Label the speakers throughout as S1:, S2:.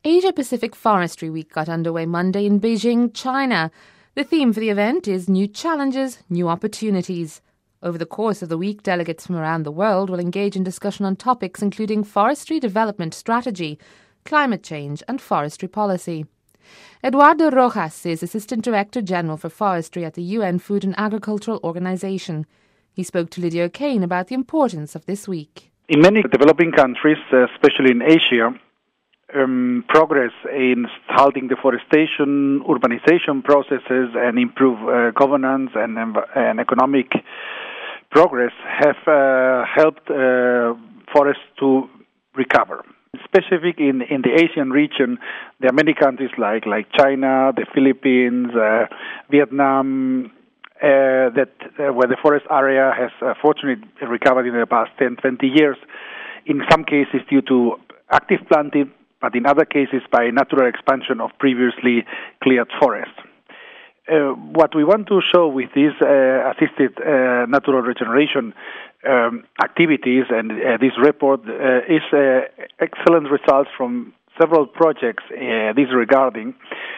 S1: Asia-Pacific Forestry Week got underway Monday in Beijing, China. The theme for the event is New Challenges, New Opportunities. Over the course of the week, delegates from around the world will engage in discussion on topics including forestry development strategy, climate change and forestry policy. Eduardo Rojas is Assistant Director General for Forestry at the UN Food and Agricultural Organization. He spoke to Lydia O'Kane about the importance of this week.
S2: In many developing countries, especially in Asia, progress in halting deforestation, urbanization processes, and improve governance and economic progress have helped forests to recover. Specific in the Asian region, there are many countries like China, the Philippines, Vietnam, where the forest area has fortunately recovered in the past 10-20 years, in some cases due to active planting, but in other cases by natural expansion of previously cleared forests. What we want to show with these assisted natural regeneration activities and this report is excellent results from several projects regarding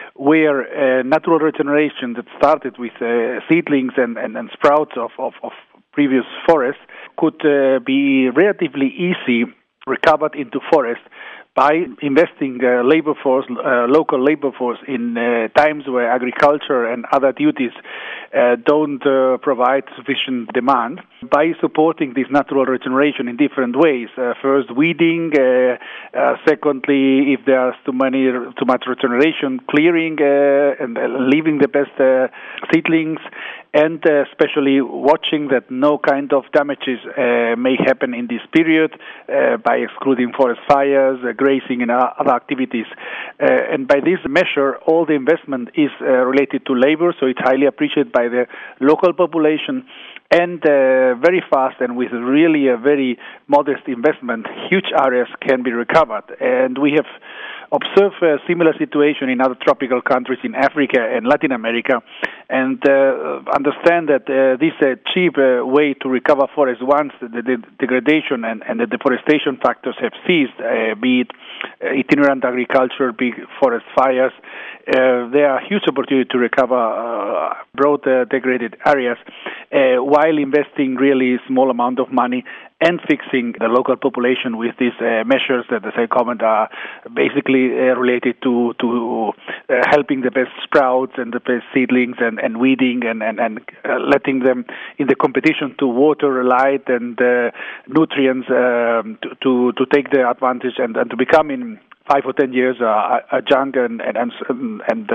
S2: where natural regeneration that started with seedlings and sprouts of previous forests could be relatively easy recovered into forest by investing local labor force in times where agriculture and other duties don't provide sufficient demand, by supporting this natural regeneration in different ways. First, weeding. Secondly, if there's too much regeneration, clearing and leaving the best seedlings, and especially watching that no kind of damages may happen in this period by excluding forest fires, grazing, and other activities. And by this measure, all the investment is related to labor, so it's highly appreciated by the local population. And very fast and with really a very modest investment, huge areas can be recovered. And we have observed a similar situation in other tropical countries in Africa and Latin America, and understand that this is a cheap way to recover forests once the degradation and the deforestation factors have ceased, be it itinerant agriculture, big forest fires. There are huge opportunities to recover broad degraded areas while investing really small amount of money and fixing the local population with these measures that, as I comment, are basically related to helping the best sprouts and the best seedlings and weeding and letting them in the competition to water, light, and nutrients to take the advantage and to become in 5 or 10 years a young and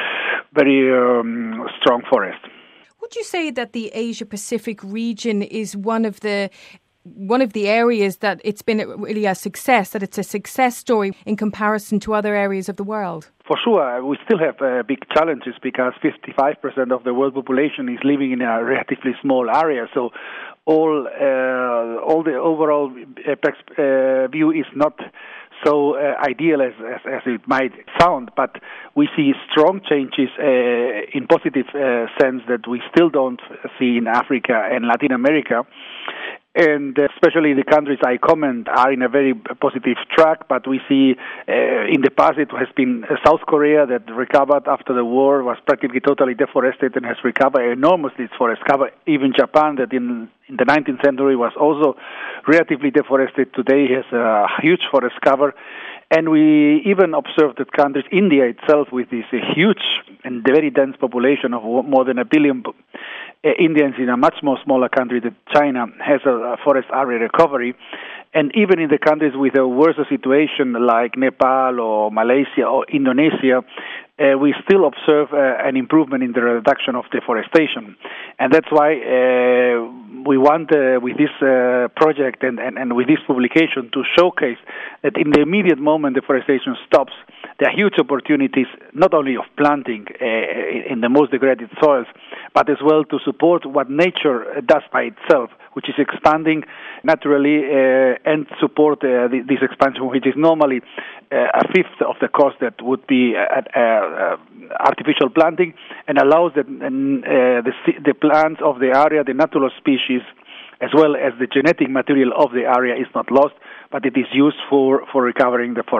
S2: very strong forest.
S3: Would you say that the Asia-Pacific region is one of the areas that it's been really a success, that it's a success story in comparison to other areas of the world?
S2: For sure, we still have big challenges because 55% of the world population is living in a relatively small area. So all the overall view is not so ideal as it might sound, but we see strong changes in positive sense that we still don't see in Africa and Latin America. And especially the countries I comment are in a very positive track, but we see in the past it has been South Korea that recovered after the war, was practically totally deforested and has recovered enormously its forest cover. Even Japan, that in the 19th century was also relatively deforested, today has a huge forest cover. And we even observed that countries, India itself, with this huge and very dense population of more than 1 billion Indians in a much more smaller country than China, has a forest area recovery. And even in the countries with a worse situation like Nepal or Malaysia or Indonesia, we still observe an improvement in the reduction of deforestation. And that's why we want, with this project and with this publication, to showcase that in the immediate moment deforestation stops, there are huge opportunities not only of planting in the most degraded soils, but as well to support what nature does by itself, which is expanding naturally and support this expansion, which is normally a fifth of the cost that would be artificial planting, and allows the plants of the area, the natural species, as well as the genetic material of the area is not lost, but it is used for recovering the forest.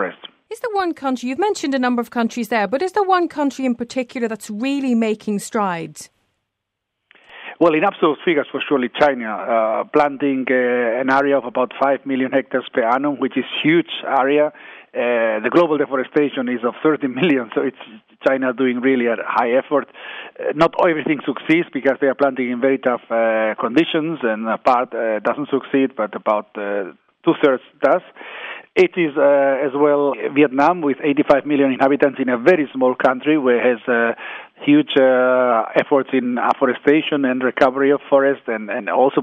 S3: Is there one country, you've mentioned a number of countries there, but is there one country in particular that's really making strides?
S2: Well, in absolute figures, for surely China, planting an area of about 5 million hectares per annum, which is huge area. The global deforestation is of 30 million, so it's China doing really a high effort. Not everything succeeds because they are planting in very tough conditions, and a part doesn't succeed, but about two-thirds does. It is as well Vietnam with 85 million inhabitants in a very small country where it has huge efforts in afforestation and recovery of forest and also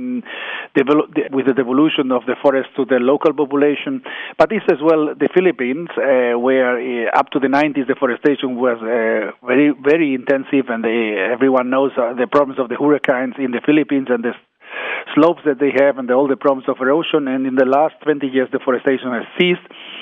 S2: with the devolution of the forest to the local population. But it's as well the Philippines where up to the 90s deforestation was very, very intensive, and everyone knows the problems of the hurricanes in the Philippines and the slopes that they have and all the problems of erosion. And in the last 20 years, deforestation has ceased.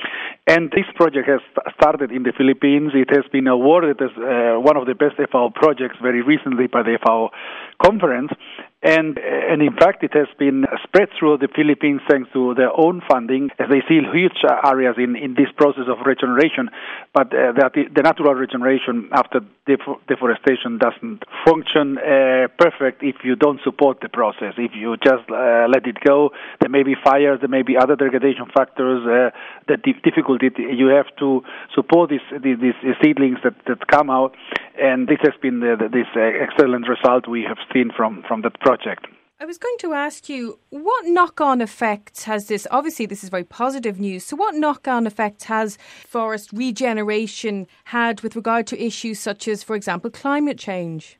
S2: And this project has started in the Philippines. It has been awarded as one of the best FAO projects very recently by the FAO conference. And in fact, it has been spread through the Philippines thanks to their own funding, as they see huge areas in this process of regeneration. But the natural regeneration after deforestation doesn't function perfect if you don't support the process. If you just let it go, there may be fires, there may be other degradation factors, the difficulty you have to support these seedlings that come out. And this has been this excellent result we have seen from that project.
S3: I was going to ask you, what knock-on effects has this, obviously this is very positive news, so what knock-on effects has forest regeneration had with regard to issues such as, for example, climate change?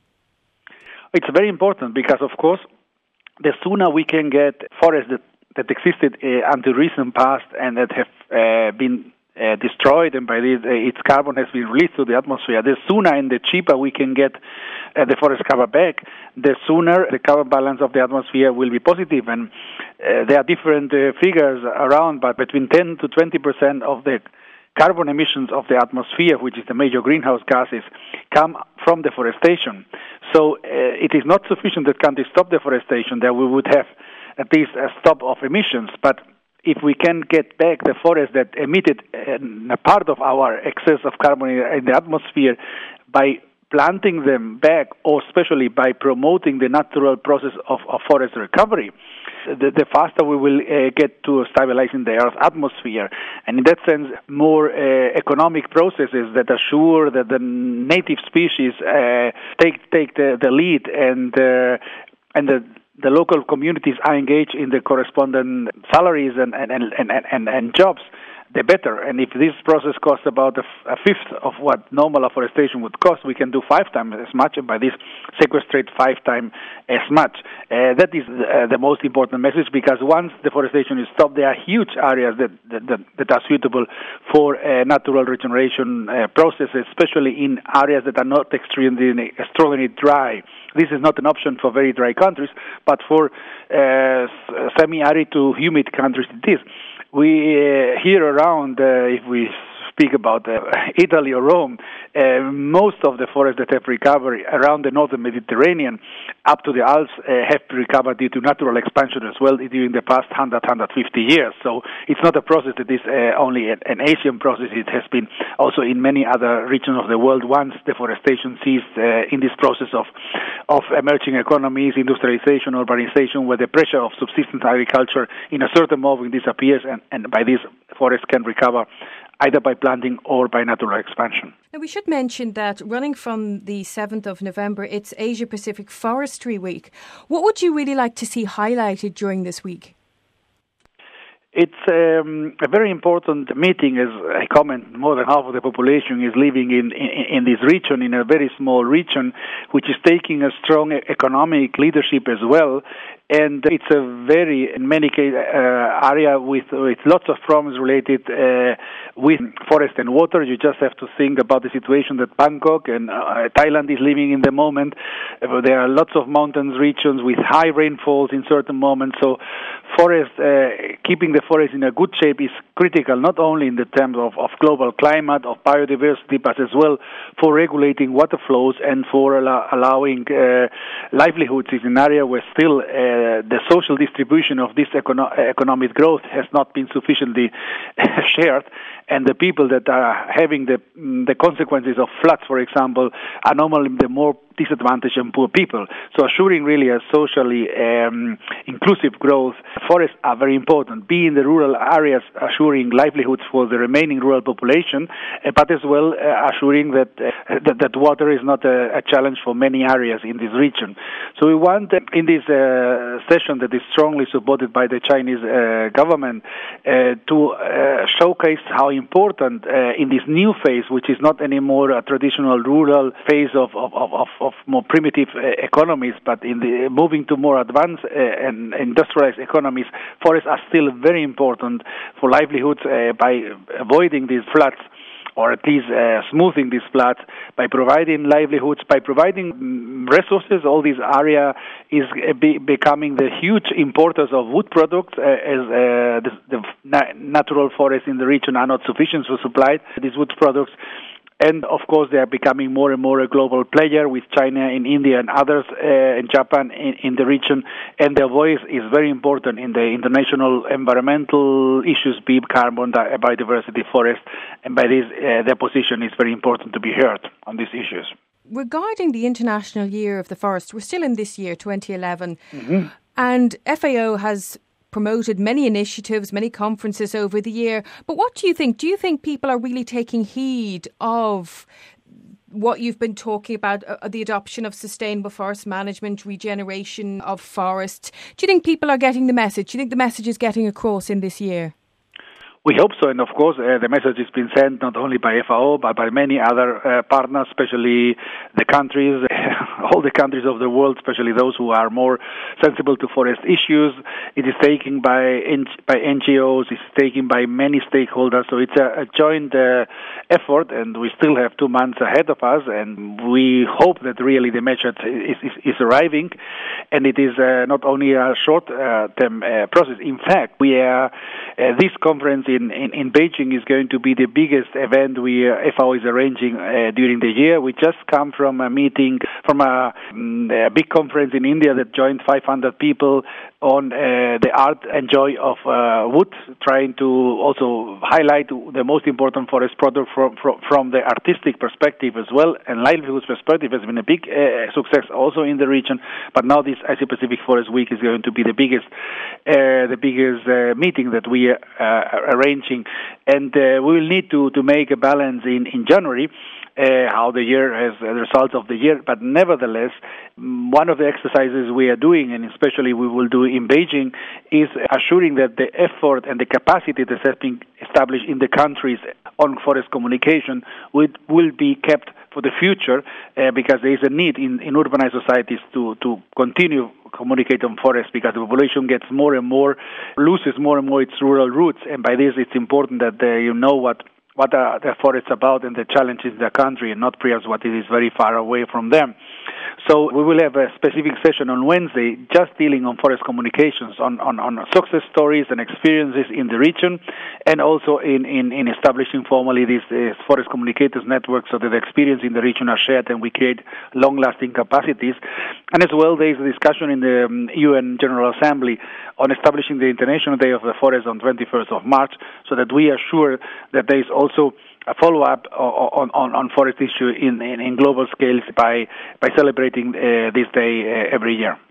S2: It's very important because, of course, the sooner we can get forests that existed until recent past and that have been destroyed, and by this its carbon has been released to the atmosphere, the sooner and the cheaper we can get the forest cover back, the sooner the carbon balance of the atmosphere will be positive. And there are different figures around, but between 10 to 20% of the carbon emissions of the atmosphere, which is the major greenhouse gases, come from deforestation. So it is not sufficient that countries stop deforestation, that we would have at least a stop of emissions, but if we can get back the forests that emitted a part of our excess of carbon in the atmosphere by planting them back, or especially by promoting the natural process of forest recovery, the faster we will get to stabilizing the Earth's atmosphere. And in that sense, more economic processes that assure that the native species take the lead and the local communities are engaged in the corresponding salaries and jobs, the better. And if this process costs about a fifth of what normal afforestation would cost, we can do 5 times as much, and by this sequestrate 5 times as much. That is the most important message, because once deforestation is stopped, there are huge areas that are suitable for natural regeneration processes, especially in areas that are not extremely dry. This is not an option for very dry countries, but for semi-arid to humid countries it is. We here around, if we speak about Italy or Rome, most of the forests that have recovered around the northern Mediterranean up to the Alps have recovered due to natural expansion as well during the past 100-150 years. So it's not a process that is only an Asian process. It has been also in many other regions of the world once deforestation ceased in this process of emerging economies, industrialization, urbanization, where the pressure of subsistence agriculture in a certain moment disappears, and by this forests can recover either by planting or by natural expansion.
S3: Now, we should mention that running from the 7th of November, it's Asia Pacific Forestry Week. What would you really like to see highlighted during this week?
S2: It's a very important meeting. As I comment, more than half of the population is living in this region, in a very small region, which is taking a strong economic leadership as well. And it's a very, in many cases, area with lots of problems related with forest and water. You just have to think about the situation that Bangkok and Thailand is living in the moment. There are lots of mountains regions with high rainfalls in certain moments. So keeping the forest in a good shape is critical, not only in the terms of global climate, of biodiversity, but as well for regulating water flows and for allowing livelihoods in an area where still the social distribution of this economic growth has not been sufficiently shared, and the people that are having the consequences of floods, for example, are normally the more disadvantaged and poor people. So assuring really a socially inclusive growth, forests are very important, be in the rural areas, assuring livelihoods for the remaining rural population, but as well assuring that water is not a challenge for many areas in this region. So we want in this session that is strongly supported by the Chinese government to showcase how important in this new phase, which is not anymore a traditional rural phase of more primitive economies, but in the moving to more advanced and industrialized economies, forests are still very important for livelihoods by avoiding these floods, or at least smoothing these floods, by providing livelihoods, by providing resources. All this area is becoming the huge importers of wood products, as the natural forests in the region are not sufficient to supply these wood products. And, of course, they are becoming more and more a global player with China and India and others and Japan in the region. And their voice is very important in the international environmental issues, be it carbon, biodiversity, forest. And by this, their position is very important to be heard on these issues.
S3: Regarding the International Year of the Forest, we're still in this year, 2011, and FAO has promoted many initiatives, many conferences over the year. But what do you think? Do you think people are really taking heed of what you've been talking about, the adoption of sustainable forest management, regeneration of forests? Do you think people are getting the message? Do you think the message is getting across in this year?
S2: We hope so, and of course the message has been sent not only by FAO but by many other partners, especially the countries, all the countries of the world, especially those who are more sensible to forest issues. It is taken by NGOs, it's taken by many stakeholders, so it's a joint effort, and we still have 2 months ahead of us, and we hope that really the message is arriving, and it is not only a short-term process. In fact, we are this conference in Beijing is going to be the biggest event FAO is arranging during the year. We just come from a meeting, from a big conference in India that joined 500 people on the art and joy of wood, trying to also highlight the most important forest product from the artistic perspective as well, and livelihoods perspective has been a big success also in the region. But now this Asia-Pacific Forest Week is going to be the biggest meeting that we are arranging, and we will need to make a balance in January. How the year has the results of the year, but nevertheless, one of the exercises we are doing, and especially we will do in Beijing, is assuring that the effort and the capacity that has been established in the countries on forest communication will be kept for the future, because there is a need in urbanized societies to continue communicate on forests, because the population gets more and more, loses more and more its rural roots, and by this it's important that you know what are the forests about and the challenges in the country, and not perhaps what it is very far away from them. So we will have a specific session on Wednesday just dealing on forest communications, on success stories and experiences in the region, and also in establishing formally these forest communicators networks, so that the experience in the region are shared and we create long-lasting capacities. And as well, there is a discussion in the UN General Assembly on establishing the International Day of the Forest on 21st of March, so that we are sure that there is also a follow-up on forest issue in global scales by celebrating this day every year.